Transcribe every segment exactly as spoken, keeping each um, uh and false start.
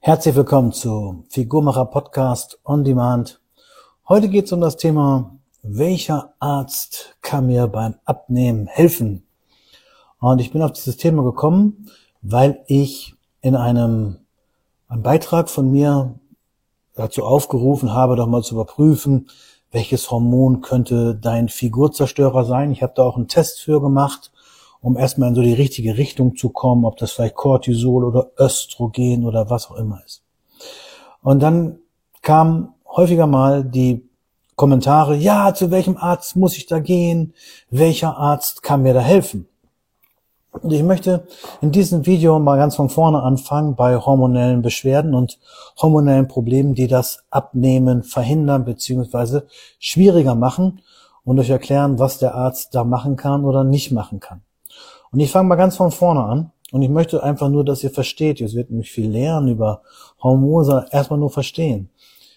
Herzlich willkommen zu Figurmacher Podcast on Demand. Heute geht es um das Thema, welcher Arzt kann mir beim Abnehmen helfen? Und ich bin auf dieses Thema gekommen, weil ich in einem, einem Beitrag von mir dazu aufgerufen habe, doch mal zu überprüfen, welches Hormon könnte dein Figurzerstörer sein. Ich habe da auch einen Test für gemacht, um erstmal in so die richtige Richtung zu kommen, ob das vielleicht Cortisol oder Östrogen oder was auch immer ist. Und dann kamen häufiger mal die Kommentare, ja, zu welchem Arzt muss ich da gehen? Welcher Arzt kann mir da helfen? Und ich möchte in diesem Video mal ganz von vorne anfangen bei hormonellen Beschwerden und hormonellen Problemen, die das Abnehmen verhindern bzw. schwieriger machen und euch erklären, was der Arzt da machen kann oder nicht machen kann. Und ich fange mal ganz von vorne an und ich möchte einfach nur, dass ihr versteht, ihr werdet nämlich viel lernen über Hormone, sondern erstmal nur verstehen.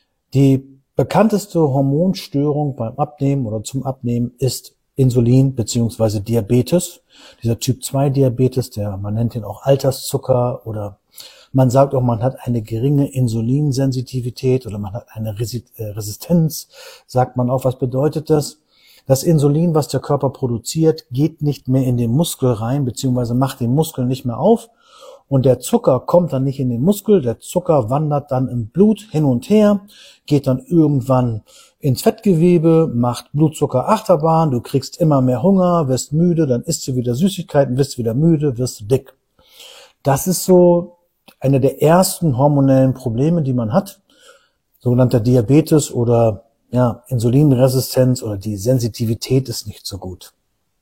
Die bekannteste Hormonstörung beim Abnehmen oder zum Abnehmen ist Insulin bzw. Diabetes. Dieser Typ zwei Diabetes, der, man nennt ihn auch Alterszucker oder man sagt auch, man hat eine geringe Insulinsensitivität oder man hat eine Resistenz, sagt man auch. Was bedeutet das? Das Insulin, was der Körper produziert, geht nicht mehr in den Muskel rein, beziehungsweise macht den Muskel nicht mehr auf. Und der Zucker kommt dann nicht in den Muskel. Der Zucker wandert dann im Blut hin und her, geht dann irgendwann ins Fettgewebe, macht Blutzuckerachterbahn. Du kriegst immer mehr Hunger, wirst müde, dann isst du wieder Süßigkeiten, wirst wieder müde, wirst du dick. Das ist so eine der ersten hormonellen Probleme, die man hat. Sogenannter Diabetes oder ja, Insulinresistenz oder die Sensitivität ist nicht so gut.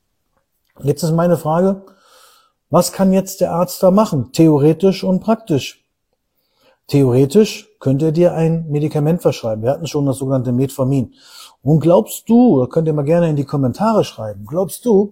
Jetzt ist meine Frage, was kann jetzt der Arzt da machen, theoretisch und praktisch? Theoretisch könnte er dir ein Medikament verschreiben. Wir hatten schon das sogenannte Metformin. Und glaubst du, könnt ihr mal gerne in die Kommentare schreiben, glaubst du,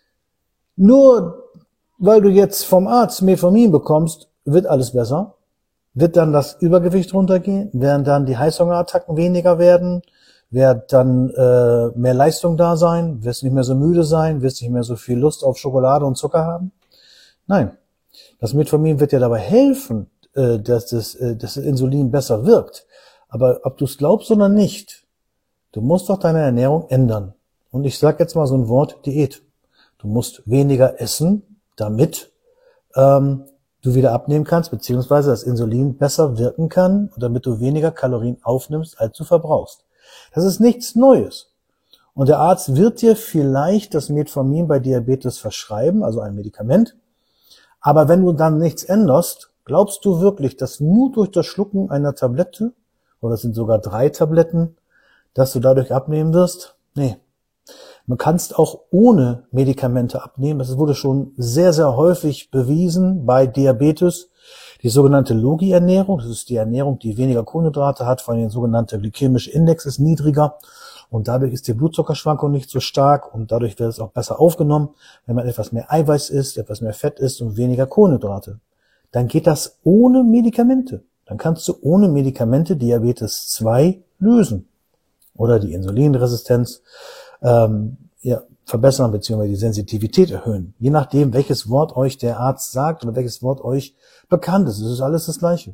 nur weil du jetzt vom Arzt Metformin bekommst, wird alles besser? Wird dann das Übergewicht runtergehen? Werden dann die Heißhungerattacken weniger werden? Wird dann äh, mehr Leistung da sein? Wirst du nicht mehr so müde sein? Wirst du nicht mehr so viel Lust auf Schokolade und Zucker haben? Nein. Das Metformin wird dir dabei helfen, äh, dass, das, äh, dass das Insulin besser wirkt. Aber ob du es glaubst oder nicht, du musst doch deine Ernährung ändern. Und ich sage jetzt mal so ein Wort, Diät. Du musst weniger essen, damit ähm, du wieder abnehmen kannst, beziehungsweise das Insulin besser wirken kann und damit du weniger Kalorien aufnimmst, als du verbrauchst. Das ist nichts Neues. Und der Arzt wird dir vielleicht das Metformin bei Diabetes verschreiben, also ein Medikament. Aber wenn du dann nichts änderst, glaubst du wirklich, dass nur durch das Schlucken einer Tablette, oder es sind sogar drei Tabletten, dass du dadurch abnehmen wirst? Nee. Du kannst auch ohne Medikamente abnehmen. Das wurde schon sehr, sehr häufig bewiesen bei Diabetes. Die sogenannte Logi-Ernährung, das ist die Ernährung, die weniger Kohlenhydrate hat, vor allem der sogenannte glykämische Index ist niedriger und dadurch ist die Blutzuckerschwankung nicht so stark und dadurch wird es auch besser aufgenommen, wenn man etwas mehr Eiweiß isst, etwas mehr Fett isst und weniger Kohlenhydrate. Dann geht das ohne Medikamente. Dann kannst du ohne Medikamente Diabetes zwei lösen oder die Insulinresistenz ähm, ja, verbessern bzw. die Sensitivität erhöhen. Je nachdem, welches Wort euch der Arzt sagt oder welches Wort euch bekannt ist. Es ist alles das Gleiche.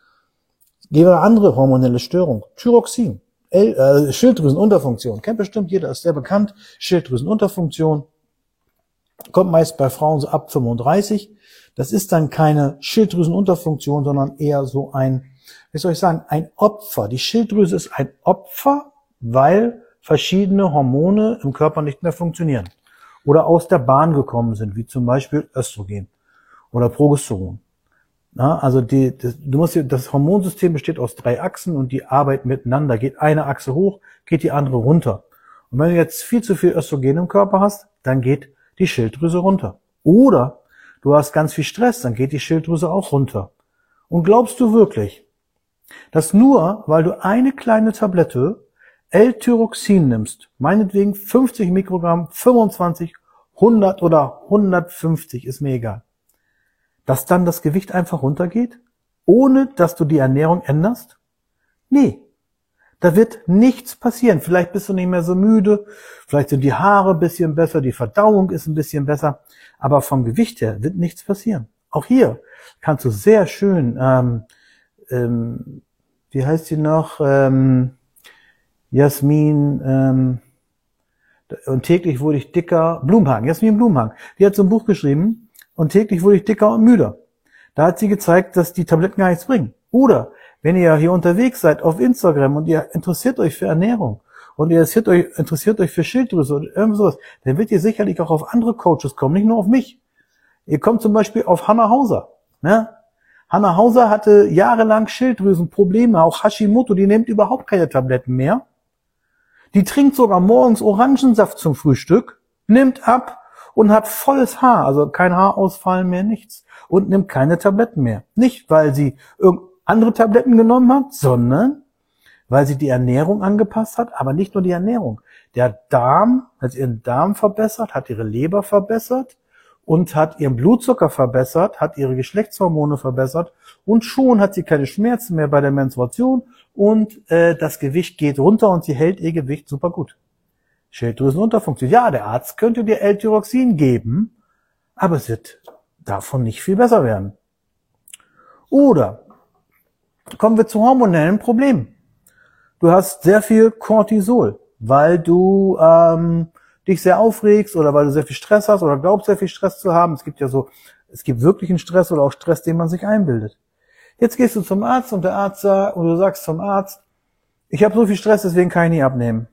Gehen wir eine andere hormonelle Störung. Thyroxin, L, äh, Schilddrüsenunterfunktion. Kennt bestimmt jeder, ist sehr bekannt. Schilddrüsenunterfunktion. Kommt meist bei Frauen so ab fünfunddreißig. Das ist dann keine Schilddrüsenunterfunktion, sondern eher so ein, wie soll ich sagen, ein Opfer. Die Schilddrüse ist ein Opfer, weil verschiedene Hormone im Körper nicht mehr funktionieren oder aus der Bahn gekommen sind, wie zum Beispiel Östrogen oder Progesteron. Ja, also die, das, du musst, das Hormonsystem besteht aus drei Achsen und die arbeiten miteinander. Geht eine Achse hoch, geht die andere runter. Und wenn du jetzt viel zu viel Östrogen im Körper hast, dann geht die Schilddrüse runter. Oder du hast ganz viel Stress, dann geht die Schilddrüse auch runter. Und glaubst du wirklich, dass nur, weil du eine kleine Tablette L-Tyroxin nimmst, meinetwegen fünfzig Mikrogramm, fünfundzwanzig, hundert oder hundertfünfzig, ist mir egal, dass dann das Gewicht einfach runtergeht, ohne dass du die Ernährung änderst? Nee, da wird nichts passieren. Vielleicht bist du nicht mehr so müde, vielleicht sind die Haare ein bisschen besser, die Verdauung ist ein bisschen besser, aber vom Gewicht her wird nichts passieren. Auch hier kannst du sehr schön ähm, ähm, wie heißt die noch? Ähm, Jasmin, ähm, und täglich wurde ich dicker, Blumhagen, Jasmin Blumhagen, die hat so ein Buch geschrieben, und täglich wurde ich dicker und müder. Da hat sie gezeigt, dass die Tabletten gar nichts bringen. Oder, wenn ihr hier unterwegs seid auf Instagram und ihr interessiert euch für Ernährung und ihr interessiert euch, interessiert euch für Schilddrüse oder irgend sowas, dann wird ihr sicherlich auch auf andere Coaches kommen, nicht nur auf mich. Ihr kommt zum Beispiel auf Hanna Hauser. Ne? Hanna Hauser hatte jahrelang Schilddrüsenprobleme, auch Hashimoto, die nimmt überhaupt keine Tabletten mehr. Die trinkt sogar morgens Orangensaft zum Frühstück, nimmt ab und hat volles Haar, also kein Haarausfall mehr, nichts. Und nimmt keine Tabletten mehr. Nicht, weil sie andere Tabletten genommen hat, sondern weil sie die Ernährung angepasst hat, aber nicht nur die Ernährung. Der Darm hat ihren Darm verbessert, hat ihre Leber verbessert und hat ihren Blutzucker verbessert, hat ihre Geschlechtshormone verbessert und schon hat sie keine Schmerzen mehr bei der Menstruation und äh, das Gewicht geht runter und sie hält ihr Gewicht super gut. Schilddrüsenunterfunktion. Ja, der Arzt könnte dir L-Tyroxin geben, aber es wird davon nicht viel besser werden. Oder kommen wir zu hormonellen Problemen. Du hast sehr viel Cortisol, weil du ähm, dich sehr aufregst oder weil du sehr viel Stress hast oder glaubst, sehr viel Stress zu haben. Es gibt ja so, es gibt wirklichen Stress oder auch Stress, den man sich einbildet. Jetzt gehst du zum Arzt und der Arzt sagt, und du sagst zum Arzt, ich habe so viel Stress, deswegen kann ich nicht abnehmen.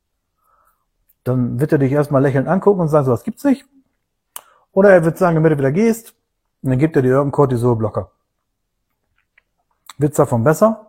Dann wird er dich erstmal lächelnd angucken und sagen, so was gibt's nicht. Oder er wird sagen, damit du wieder gehst, und dann gibt er dir irgendeinen Cortisolblocker. Wird's davon besser?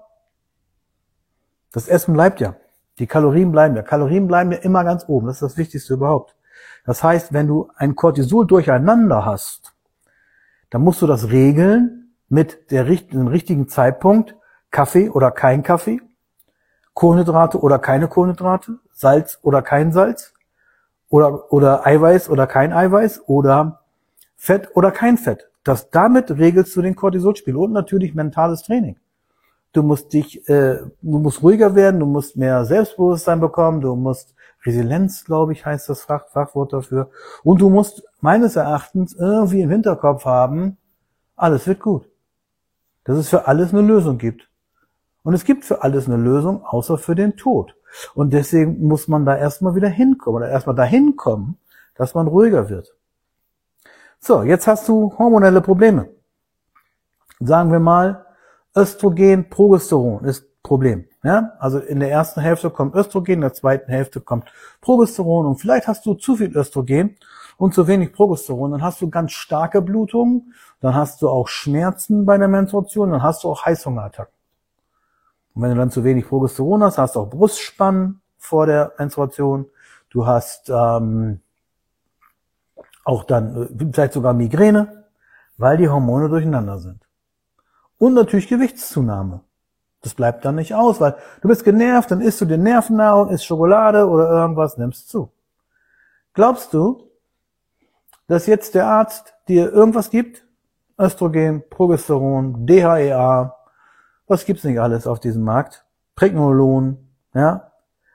Das Essen bleibt ja. Die Kalorien bleiben ja. Kalorien bleiben ja immer ganz oben. Das ist das Wichtigste überhaupt. Das heißt, wenn du ein Cortisol durcheinander hast, dann musst du das regeln mit der, dem richtigen Zeitpunkt. Kaffee oder kein Kaffee, Kohlenhydrate oder keine Kohlenhydrate, Salz oder kein Salz, oder, oder Eiweiß oder kein Eiweiß, oder Fett oder kein Fett. Das, damit regelst du den Cortisolspiegel und natürlich mentales Training. Du musst dich, äh, du musst ruhiger werden, du musst mehr Selbstbewusstsein bekommen, du musst Resilienz, glaube ich, heißt das Fach, Fachwort dafür. Und du musst meines Erachtens irgendwie im Hinterkopf haben, alles wird gut. Dass es für alles eine Lösung gibt. Und es gibt für alles eine Lösung, außer für den Tod. Und deswegen muss man da erstmal wieder hinkommen, oder erstmal dahin kommen, dass man ruhiger wird. So, jetzt hast du hormonelle Probleme. Sagen wir mal, Östrogen, Progesteron ist Problem. Ja? Also in der ersten Hälfte kommt Östrogen, in der zweiten Hälfte kommt Progesteron und vielleicht hast du zu viel Östrogen und zu wenig Progesteron. Dann hast du ganz starke Blutungen, dann hast du auch Schmerzen bei der Menstruation, dann hast du auch Heißhungerattacken. Und wenn du dann zu wenig Progesteron hast, hast du auch Brustspannen vor der Menstruation. Du hast ähm, auch dann äh, vielleicht sogar Migräne, weil die Hormone durcheinander sind. Und natürlich Gewichtszunahme. Das bleibt dann nicht aus, weil du bist genervt, dann isst du dir Nervennahrung, isst Schokolade oder irgendwas, nimmst zu. Glaubst du, dass jetzt der Arzt dir irgendwas gibt? Östrogen, Progesteron, D H E A, was gibt's nicht alles auf diesem Markt? Pregnolon, ja?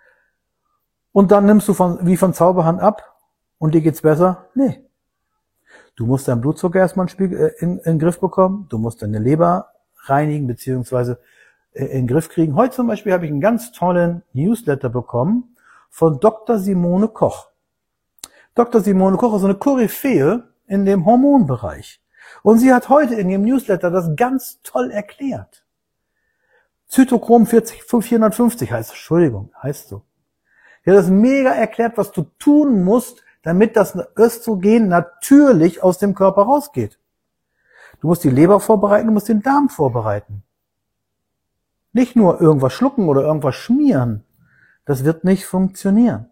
Und dann nimmst du von, wie von Zauberhand ab und dir geht's besser? Nee. Du musst deinen Blutzucker erstmal in, äh, in, in den Griff bekommen, du musst deine Leber reinigen beziehungsweise äh, in den Griff kriegen. Heute zum Beispiel habe ich einen ganz tollen Newsletter bekommen von Doktor Simone Koch. Doktor Simone Koch ist eine Koryphäe in dem Hormonbereich. Und sie hat heute in ihrem Newsletter das ganz toll erklärt. Zytochrom vierhundertfünfzig heißt, Entschuldigung, heißt so. Sie hat das mega erklärt, was du tun musst, damit das Östrogen natürlich aus dem Körper rausgeht. Du musst die Leber vorbereiten, du musst den Darm vorbereiten. Nicht nur irgendwas schlucken oder irgendwas schmieren. Das wird nicht funktionieren.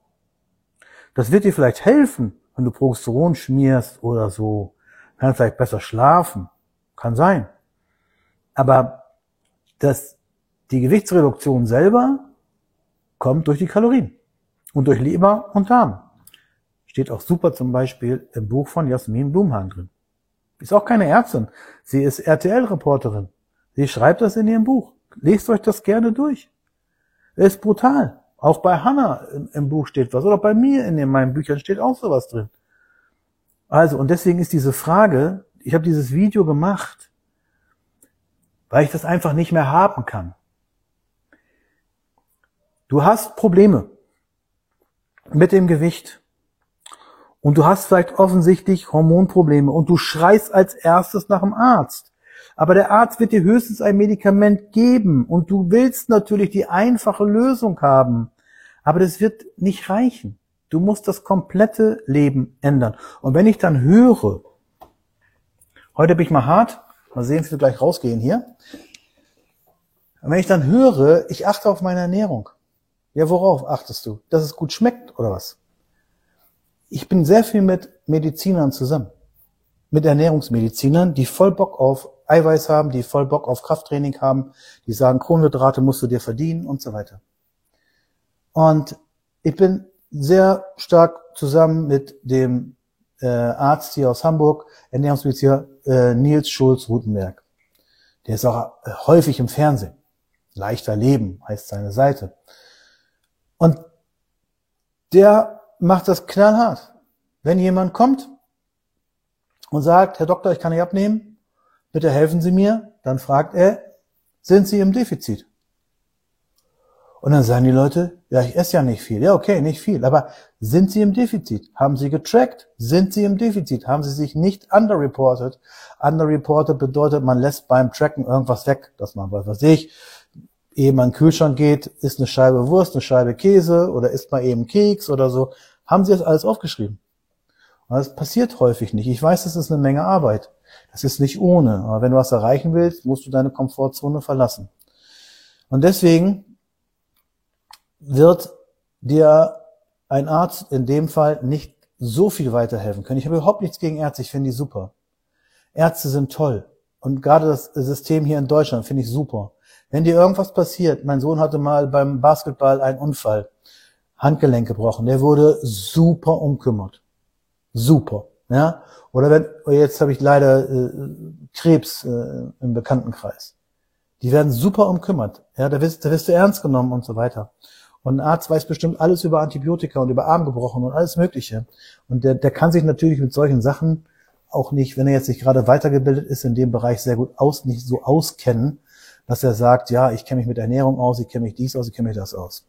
Das wird dir vielleicht helfen, wenn du Progesteron schmierst oder so. Kannst vielleicht besser schlafen. Kann sein. Aber das, die Gewichtsreduktion selber kommt durch die Kalorien und durch Leber und Darm. Steht auch super zum Beispiel im Buch von Jasmin Blumhagen drin. Ist auch keine Ärztin. Sie ist R T L-Reporterin. Sie schreibt das in ihrem Buch. Lest euch das gerne durch. Ist brutal. Auch bei Hanna im, im Buch steht was. Oder bei mir in den, meinen Büchern steht auch sowas drin. Also, und deswegen ist diese Frage, ich habe dieses Video gemacht, weil ich das einfach nicht mehr haben kann. Du hast Probleme mit dem Gewicht und du hast vielleicht offensichtlich Hormonprobleme und du schreist als erstes nach dem Arzt. Aber der Arzt wird dir höchstens ein Medikament geben und du willst natürlich die einfache Lösung haben. Aber das wird nicht reichen. Du musst das komplette Leben ändern. Und wenn ich dann höre, heute bin ich mal hart, mal sehen, wie wir gleich rausgehen hier. Und wenn ich dann höre, ich achte auf meine Ernährung. Ja, worauf achtest du? Dass es gut schmeckt oder was? Ich bin sehr viel mit Medizinern zusammen. Mit Ernährungsmedizinern, die voll Bock auf Eiweiß haben, die voll Bock auf Krafttraining haben, die sagen, Kohlenhydrate musst du dir verdienen und so weiter. Und ich bin sehr stark zusammen mit dem äh, Arzt hier aus Hamburg, Ernährungsmediziner äh, Nils Schulz-Rutenberg. Der ist auch äh, häufig im Fernsehen. Leichter Leben heißt seine Seite. Und der macht das knallhart. Wenn jemand kommt und sagt, Herr Doktor, ich kann nicht abnehmen, bitte helfen Sie mir, dann fragt er, sind Sie im Defizit? Und dann sagen die Leute, ja, ich esse ja nicht viel. Ja, okay, nicht viel. Aber sind Sie im Defizit? Haben Sie getrackt? Sind Sie im Defizit? Haben Sie sich nicht underreported? Underreported bedeutet, man lässt beim Tracken irgendwas weg, dass man, was weiß ich, ehe man in den Kühlschrank geht, isst eine Scheibe Wurst, eine Scheibe Käse oder isst mal eben Keks oder so. Haben Sie das alles aufgeschrieben? Und das passiert häufig nicht. Ich weiß, das ist eine Menge Arbeit. Das ist nicht ohne. Aber wenn du was erreichen willst, musst du deine Komfortzone verlassen. Und deswegen wird dir ein Arzt in dem Fall nicht so viel weiterhelfen können. Ich habe überhaupt nichts gegen Ärzte, ich finde die super. Ärzte sind toll. Und gerade das System hier in Deutschland finde ich super. Wenn dir irgendwas passiert, mein Sohn hatte mal beim Basketball einen Unfall, Handgelenk gebrochen, der wurde super umkümmert. Super. Ja? Oder wenn, jetzt habe ich leider äh, Krebs äh, im Bekanntenkreis. Die werden super umkümmert. Ja, da wirst, da wirst du ernst genommen und so weiter. Und ein Arzt weiß bestimmt alles über Antibiotika und über Arm gebrochen und alles Mögliche. Und der, der kann sich natürlich mit solchen Sachen auch nicht, wenn er jetzt nicht gerade weitergebildet ist, in dem Bereich sehr gut aus, nicht so auskennen, dass er sagt, ja, ich kenne mich mit Ernährung aus, ich kenne mich dies aus, ich kenne mich das aus.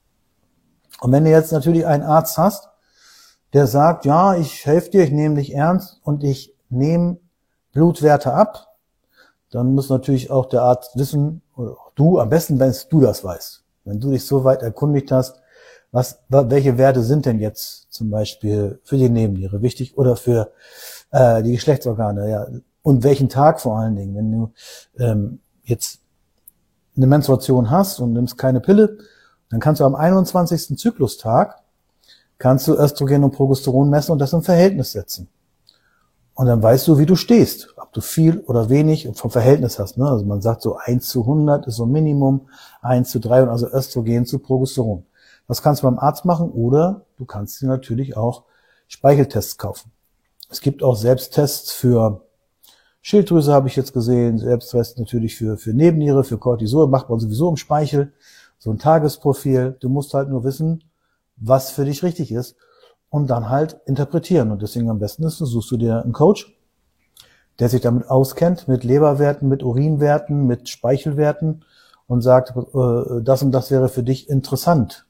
Und wenn du jetzt natürlich einen Arzt hast, der sagt, ja, ich helfe dir, ich nehme dich ernst und ich nehme Blutwerte ab, dann muss natürlich auch der Arzt wissen, oder auch du, am besten, wenn du das weißt. Wenn du dich so weit erkundigt hast, was, welche Werte sind denn jetzt zum Beispiel für die Nebenniere wichtig oder für äh, die Geschlechtsorgane, ja, und welchen Tag vor allen Dingen. Wenn du ähm, jetzt eine Menstruation hast und nimmst keine Pille, dann kannst du am einundzwanzigsten Zyklustag kannst du Östrogen und Progesteron messen und das im Verhältnis setzen. Und dann weißt du, wie du stehst, ob du viel oder wenig vom Verhältnis hast. Ne? Also man sagt so eins zu hundert ist so ein Minimum, eins zu dreihundert, also Östrogen zu Progesteron. Das kannst du beim Arzt machen oder du kannst dir natürlich auch Speicheltests kaufen. Es gibt auch Selbsttests für Schilddrüse, habe ich jetzt gesehen, Selbsttests natürlich für, für Nebenniere, für Cortisol, macht man sowieso im Speichel, so ein Tagesprofil. Du musst halt nur wissen, was für dich richtig ist und dann halt interpretieren. Und deswegen am besten ist, suchst du dir einen Coach, der sich damit auskennt, mit Leberwerten, mit Urinwerten, mit Speichelwerten und sagt, äh, das und das wäre für dich interessant.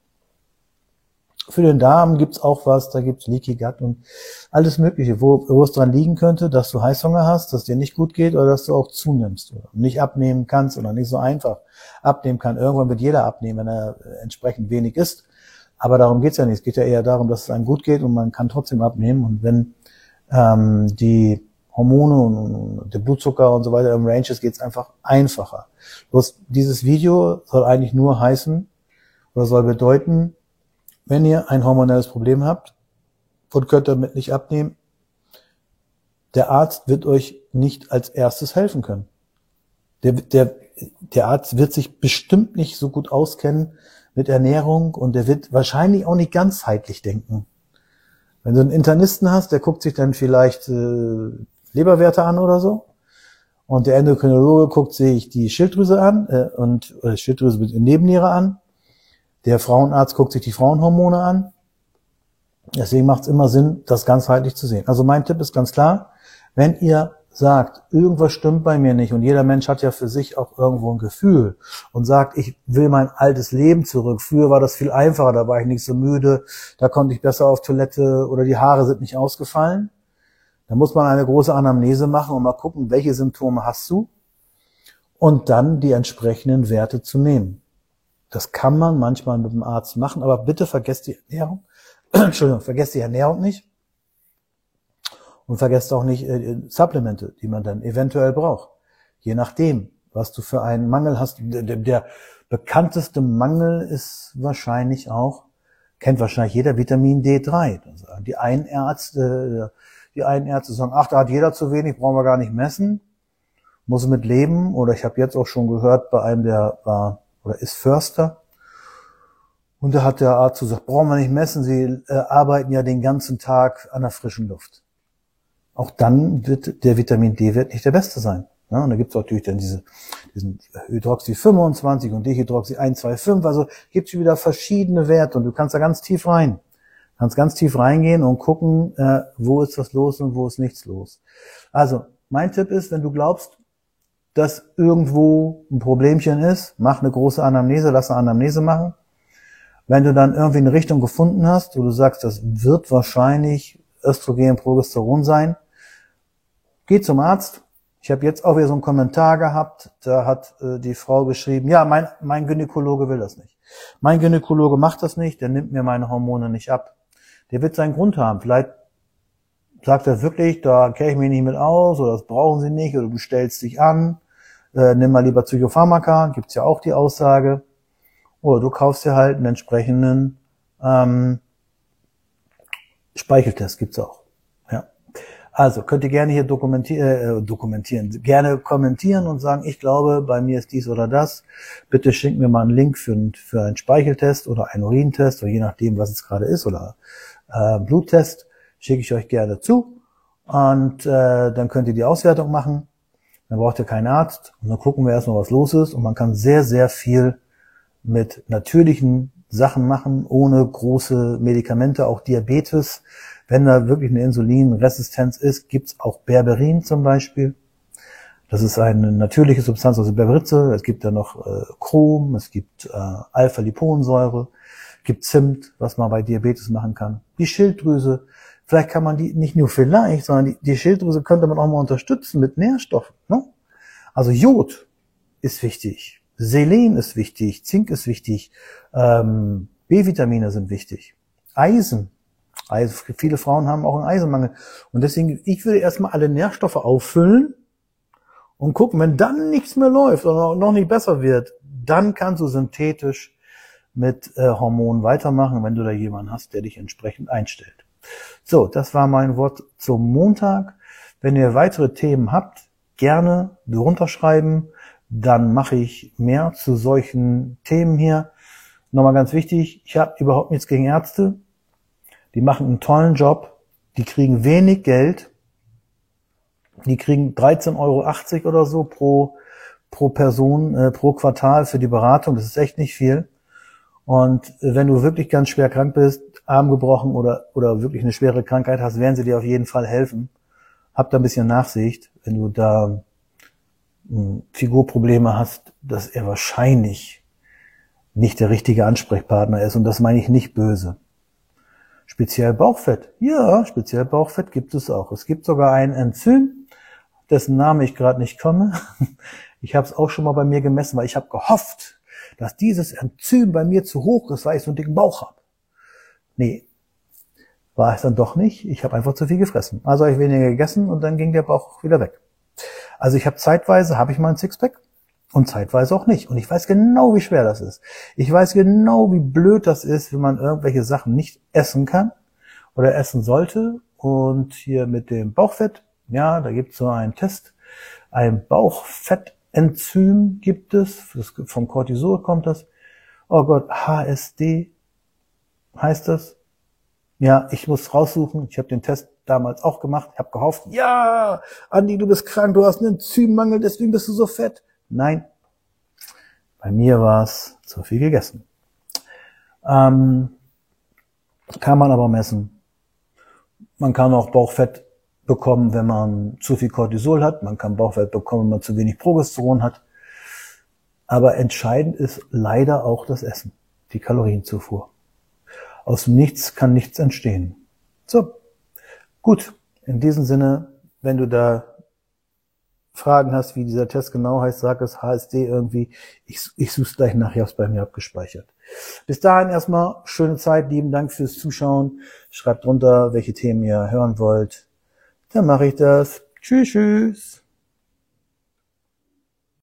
Für den Darm gibt's auch was, da gibt's Leaky Gut und alles Mögliche, wo, wo es dran liegen könnte, dass du Heißhunger hast, dass dir nicht gut geht oder dass du auch zunimmst oder nicht abnehmen kannst oder nicht so einfach abnehmen kann. Irgendwann wird jeder abnehmen, wenn er entsprechend wenig isst. Aber darum geht's ja nicht. Es geht ja eher darum, dass es einem gut geht und man kann trotzdem abnehmen. Und wenn ähm, die Hormone und der Blutzucker und so weiter im Range ist, geht's einfach einfacher. Bloß dieses Video soll eigentlich nur heißen oder soll bedeuten, wenn ihr ein hormonelles Problem habt und könnt damit nicht abnehmen, der Arzt wird euch nicht als erstes helfen können. Der, der, der Arzt wird sich bestimmt nicht so gut auskennen mit Ernährung und der wird wahrscheinlich auch nicht ganzheitlich denken. Wenn du einen Internisten hast, der guckt sich dann vielleicht äh, Leberwerte an oder so und der Endokrinologe guckt sich die Schilddrüse an äh, und äh, Schilddrüse mit Nebenniere an. Der Frauenarzt guckt sich die Frauenhormone an. Deswegen macht es immer Sinn, das ganzheitlich zu sehen. Also mein Tipp ist ganz klar, wenn ihr sagt, irgendwas stimmt bei mir nicht, und jeder Mensch hat ja für sich auch irgendwo ein Gefühl und sagt, ich will mein altes Leben zurück. Früher war das viel einfacher, da war ich nicht so müde, da konnte ich besser auf Toilette oder die Haare sind nicht ausgefallen. Da muss man eine große Anamnese machen und mal gucken, welche Symptome hast du und dann die entsprechenden Werte zu nehmen. Das kann man manchmal mit dem Arzt machen, aber bitte vergesst die Ernährung. Entschuldigung, vergesst die Ernährung nicht. Und vergesst auch nicht äh, Supplemente, die man dann eventuell braucht. Je nachdem, was du für einen Mangel hast. Der, der bekannteste Mangel ist wahrscheinlich auch, kennt wahrscheinlich jeder, Vitamin D drei. Die einen Ärzte, die einen Ärzte sagen, ach, da hat jeder zu wenig, brauchen wir gar nicht messen, muss mit leben. Oder ich habe jetzt auch schon gehört bei einem, der war oder ist Förster. Und da hat der Arzt gesagt, brauchen wir nicht messen, Sie äh, arbeiten ja den ganzen Tag an der frischen Luft. Auch dann wird der Vitamin D-Wert nicht der beste sein. Ja, und da gibt es natürlich dann diese, diesen Hydroxy fünfundzwanzig und Dihydroxy eins zwei fünf. Also gibt es wieder verschiedene Werte und du kannst da ganz tief rein. Du kannst ganz tief reingehen und gucken, äh, wo ist was los und wo ist nichts los. Also mein Tipp ist, wenn du glaubst, dass irgendwo ein Problemchen ist, mach eine große Anamnese, lass eine Anamnese machen. Wenn du dann irgendwie eine Richtung gefunden hast, wo du sagst, das wird wahrscheinlich Östrogen, Progesteron sein, geh zum Arzt. Ich habe jetzt auch wieder so einen Kommentar gehabt, da hat äh, die Frau geschrieben, ja, mein, mein Gynäkologe will das nicht. Mein Gynäkologe macht das nicht, der nimmt mir meine Hormone nicht ab. Der wird seinen Grund haben. Vielleicht sagt er wirklich, da kenne ich mich nicht mit aus, oder das brauchen Sie nicht, oder du stellst dich an, äh, nimm mal lieber Psychopharmaka, gibt's ja auch die Aussage. Oder du kaufst dir halt einen entsprechenden ähm, Speicheltest, gibt's auch. Ja. Also könnt ihr gerne hier dokumentieren, äh, dokumentieren, gerne kommentieren und sagen, ich glaube, bei mir ist dies oder das. Bitte schickt mir mal einen Link für, für einen Speicheltest oder einen Urintest, oder je nachdem, was es gerade ist, oder äh, Bluttest, schicke ich euch gerne zu. Und äh, dann könnt ihr die Auswertung machen. Dann braucht ihr keinen Arzt. Und dann gucken wir erstmal, was los ist. Und man kann sehr, sehr viel mit natürlichen Sachen machen, ohne große Medikamente, auch Diabetes. Wenn da wirklich eine Insulinresistenz ist, gibt's auch Berberin zum Beispiel. Das ist eine natürliche Substanz aus der Berberitze. Es gibt da noch äh, Chrom, es gibt äh, Alpha-Liponsäure, es gibt Zimt, was man bei Diabetes machen kann. Die Schilddrüse, vielleicht kann man die, nicht nur vielleicht, sondern die, die Schilddrüse könnte man auch mal unterstützen mit Nährstoffen. Ne? Also Jod ist wichtig. Selen ist wichtig, Zink ist wichtig, ähm, B-Vitamine sind wichtig, Eisen. Also viele Frauen haben auch einen Eisenmangel. Und deswegen, ich würde erstmal alle Nährstoffe auffüllen und gucken, wenn dann nichts mehr läuft oder noch nicht besser wird, dann kannst du synthetisch mit äh, Hormonen weitermachen, wenn du da jemanden hast, der dich entsprechend einstellt. So, das war mein Wort zum Montag. Wenn ihr weitere Themen habt, gerne drunter schreiben. Dann mache ich mehr zu solchen Themen hier. Nochmal ganz wichtig, ich habe überhaupt nichts gegen Ärzte. Die machen einen tollen Job. Die kriegen wenig Geld. Die kriegen dreizehn Euro achtzig oder so pro, pro Person, äh, pro Quartal für die Beratung. Das ist echt nicht viel. Und wenn du wirklich ganz schwer krank bist, Arm gebrochen oder, oder wirklich eine schwere Krankheit hast, werden sie dir auf jeden Fall helfen. Hab da ein bisschen Nachsicht, wenn du da Figurprobleme hast, dass er wahrscheinlich nicht der richtige Ansprechpartner ist. Und das meine ich nicht böse. Speziell Bauchfett. Ja, speziell Bauchfett gibt es auch. Es gibt sogar ein Enzym, dessen Name ich gerade nicht komme. Ich habe es auch schon mal bei mir gemessen, weil ich habe gehofft, dass dieses Enzym bei mir zu hoch ist, weil ich so einen dicken Bauch habe. Nee, war es dann doch nicht. Ich habe einfach zu viel gefressen. Also habe ich weniger gegessen und dann ging der Bauch wieder weg. Also ich habe zeitweise, habe ich mal ein Sixpack und zeitweise auch nicht. Und ich weiß genau, wie schwer das ist. Ich weiß genau, wie blöd das ist, wenn man irgendwelche Sachen nicht essen kann oder essen sollte. Und hier mit dem Bauchfett, ja, da gibt es so einen Test. Ein Bauchfettenzym gibt es, das, vom Cortisol kommt das. Oh Gott, H S D heißt das. Ja, ich muss raussuchen. Ich habe den Test damals auch gemacht. Ich habe gehofft, ja, Andi, du bist krank, du hast einen Enzymmangel, deswegen bist du so fett. Nein, bei mir war es zu viel gegessen. Ähm, kann man aber messen. Man kann auch Bauchfett bekommen, wenn man zu viel Cortisol hat. Man kann Bauchfett bekommen, wenn man zu wenig Progesteron hat. Aber entscheidend ist leider auch das Essen, die Kalorienzufuhr. Aus dem Nichts kann nichts entstehen. So, gut. In diesem Sinne, wenn du da Fragen hast, wie dieser Test genau heißt, sag es H S D irgendwie. Ich, ich suche es gleich nach, ich habe es bei mir abgespeichert. Bis dahin erstmal schöne Zeit, lieben Dank fürs Zuschauen. Schreibt drunter, welche Themen ihr hören wollt. Dann mache ich das. Tschüss, tschüss.